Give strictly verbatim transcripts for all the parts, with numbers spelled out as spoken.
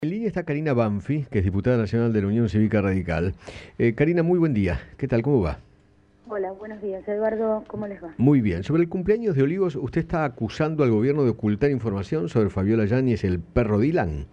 En línea está Karina Banfi, que es diputada nacional de la Unión Cívica Radical. Eh, Karina, muy buen día. ¿Qué tal? ¿Cómo va? Hola, buenos días, Eduardo. ¿Cómo les va? Muy bien. Sobre el cumpleaños de Olivos, ¿usted está acusando al gobierno de ocultar información sobre Fabiola Yáñez, el perro Dylan?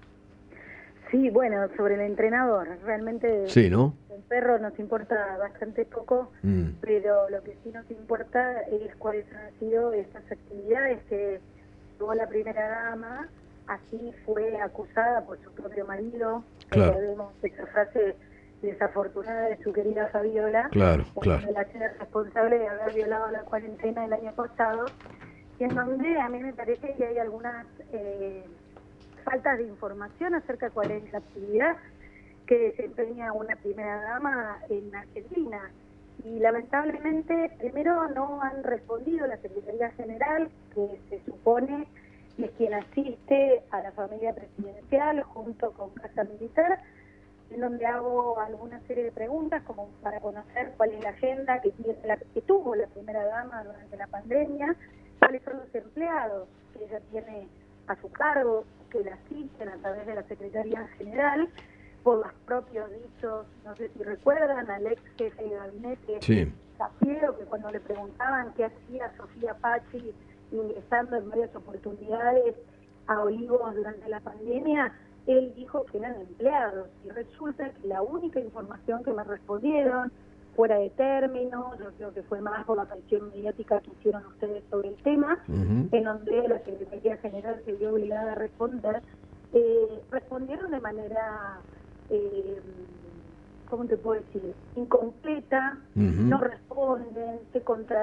Sí, bueno, sobre el entrenador. Realmente Sí, ¿no? el perro nos importa bastante poco, Mm, pero lo que sí nos importa es cuáles han sido estas actividades que tuvo la primera dama. Así fue acusada por su propio marido. claro, Recordemos esa frase desafortunada de su querida Fabiola, claro, en claro. donde la tiene responsable de haber violado la cuarentena el año pasado, y en donde a mí me parece que hay algunas eh, faltas de información acerca de cuál es la actividad que desempeña una primera dama en Argentina. Y lamentablemente, primero no han respondido la Secretaría General, que se supone que es quien asiste a la familia presidencial junto con Casa Militar, en donde hago alguna serie de preguntas como para conocer cuál es la agenda que, tiene la, que tuvo la primera dama durante la pandemia, cuáles son los empleados que ella tiene a su cargo, que la asisten a través de la Secretaría General, por los propios dichos, no sé si recuerdan, al ex jefe de gabinete, Sí, Cafiero, que cuando le preguntaban qué hacía Sofía Pachi ingresando en varias oportunidades a Olivos durante la pandemia, él dijo que eran empleados, y resulta que la única información que me respondieron, fuera de término, yo creo que fue más por la presión mediática que hicieron ustedes sobre el tema, ujú, en donde la Secretaría General se vio obligada a responder, eh, respondieron de manera, eh, ¿cómo te puedo decir?, incompleta, no ujú. responden, se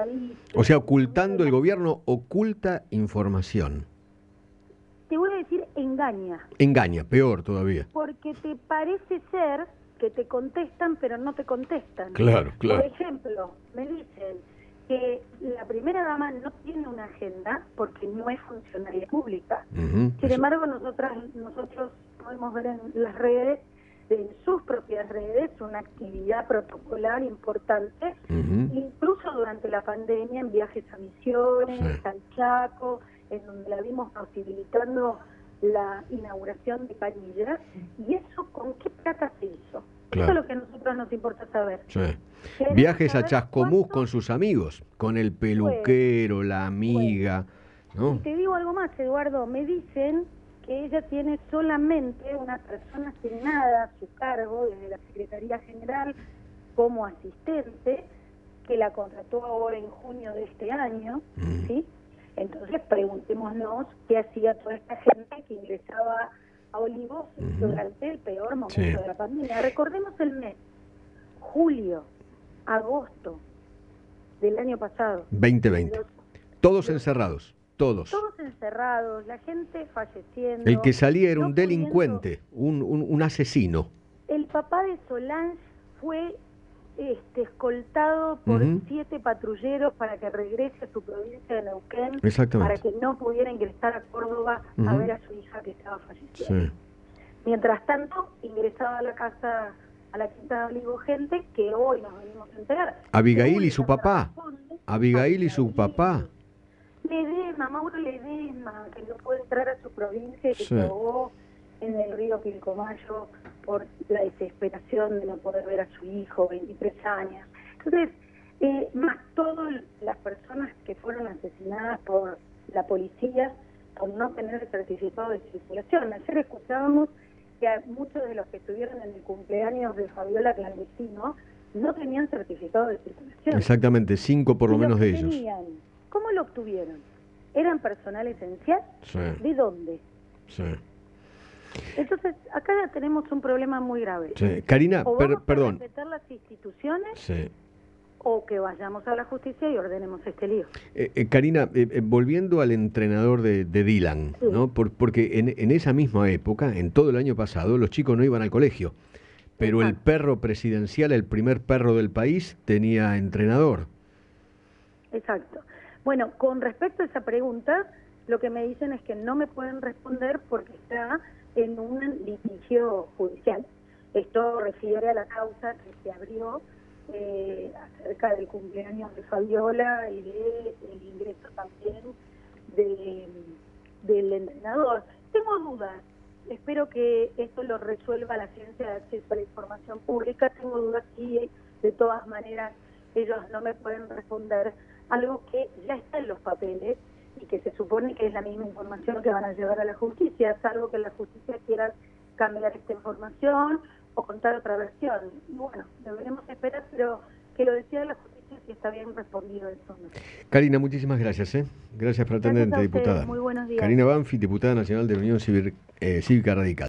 O sea, contradicen. ocultando, el gobierno oculta información. Te voy a decir engaña, Engaña, peor todavía. porque te parece ser que te contestan, pero no te contestan. Claro, Por claro. ejemplo, me dicen que la primera dama no tiene una agenda porque no es funcionaria pública. Ujú, Sin eso. embargo, nosotras, nosotros podemos ver en las redes, en sus propias redes, una actividad protocolar importante, Ujú, incluso durante la pandemia, en viajes a sí, Misiones, al Chaco, en donde la vimos posibilitando la inauguración de Canillas. ¿Y eso con qué plata se hizo? Eso es claro. lo que a nosotros nos importa saber. Sí. Queremos Viajes a saber Chascomús con cuánto. sus amigos, con el Bueno, peluquero, la bueno. amiga, Y ¿no? te digo algo más, Eduardo, me dicen que ella tiene solamente una persona asignada a su cargo desde la Secretaría General como asistente, que la contrató ahora en junio de este año, Mm, ¿sí? Entonces preguntémonos qué hacía toda esta gente que ingresaba a Olivos ujú. durante el peor Sí, momento de la pandemia. Recordemos el mes, julio, agosto del año pasado. veinte veinte. Los, Todos los encerrados, todos. todos encerrados, la gente El que falleciendo, salía era no un pudiendo. delincuente, un, un, un asesino. El papá de Solange fue este, escoltado por Ujú, siete patrulleros para que regrese a su provincia de Neuquén, para exactamente. que no pudiera ingresar a Córdoba a Ujú, ver a su hija que estaba falleciendo. sí. Mientras tanto, ingresaba a la casa, a la quinta de Olivo, gente que hoy nos venimos a enterar, Abigail y su públicamente papá. responde, Abigail y su papá. Abigail, Ledesma, Mauro Ledesma, que no puede entrar a su provincia y que Sí, se ahogó en el río Pilcomayo por la desesperación de no poder ver a su hijo, veintitrés años. Entonces, eh, más todas las personas que fueron asesinadas por la policía por no tener el certificado de circulación. Ayer escuchábamos que a muchos de los que estuvieron en el cumpleaños de Fabiola clandestino no tenían certificado de circulación. exactamente, cinco por lo Y los menos que de ellos. tenían, ¿cómo lo obtuvieron? ¿Eran personal esencial? Sí, ¿De dónde? sí, Entonces, acá ya tenemos un problema muy grave. sí. Karina, O per- vamos a perdón. respetar las instituciones Sí. o que vayamos a la justicia y ordenemos este lío. Eh, eh, Karina, eh, eh, volviendo al entrenador de, de Dylan, Sí, ¿no? Por- porque en, en esa misma época, en todo el año pasado, los chicos no iban al colegio, pero el exacto, perro presidencial, el primer perro del país, tenía entrenador. exacto. Bueno, con respecto a esa pregunta, lo que me dicen es que no me pueden responder porque está en un litigio judicial. Esto refiere a la causa que se abrió eh, acerca del cumpleaños de Fabiola y del ingreso también de, del entrenador. Tengo dudas, espero que esto lo resuelva la Ciencia de Acceso a la Información Pública. Tengo dudas si de todas maneras ellos no me pueden responder algo que ya está en los papeles y que se supone que es la misma información que van a llevar a la justicia, salvo que la justicia quiera cambiar esta información o contar otra versión. Y bueno, deberemos esperar, pero que lo decida la justicia si está bien respondido eso. Karina, muchísimas gracias. ¿eh? Gracias por atender, Gracias a ustedes. diputada. Muy buenos días. Karina Banfi, diputada nacional de la Unión Cívica, eh, Cívica Radical.